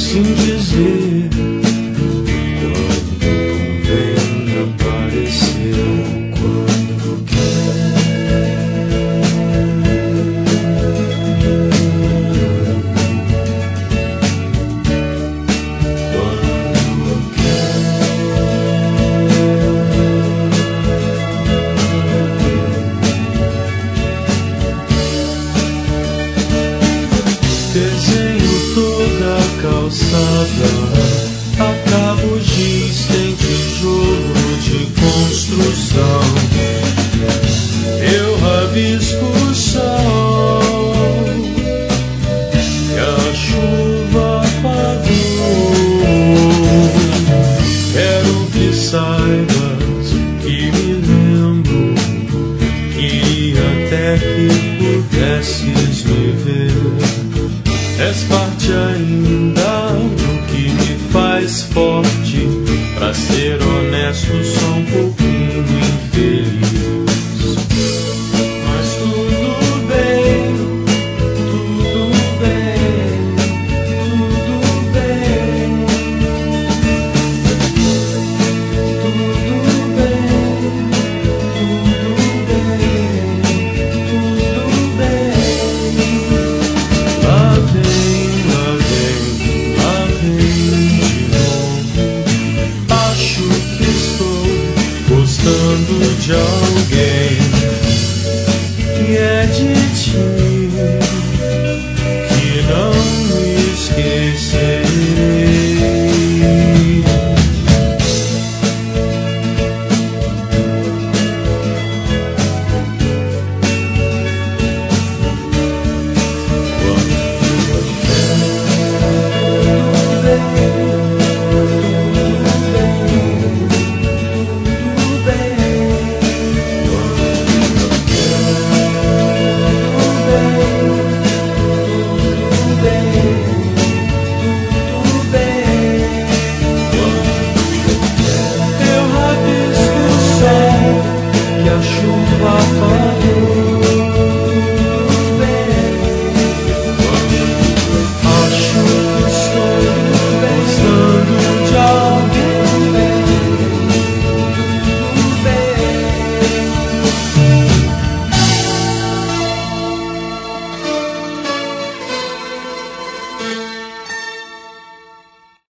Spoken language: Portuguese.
assim dizer, quando convém aparecer, quando desenho toda a calçada, a cabo giz tem tijolo de construção. Eu rabisco o sol que a chuva apagou. Quero que saibas que me lembro, queria até que pudesses me ver. És parte ainda do que me faz forte, pra ser honesto.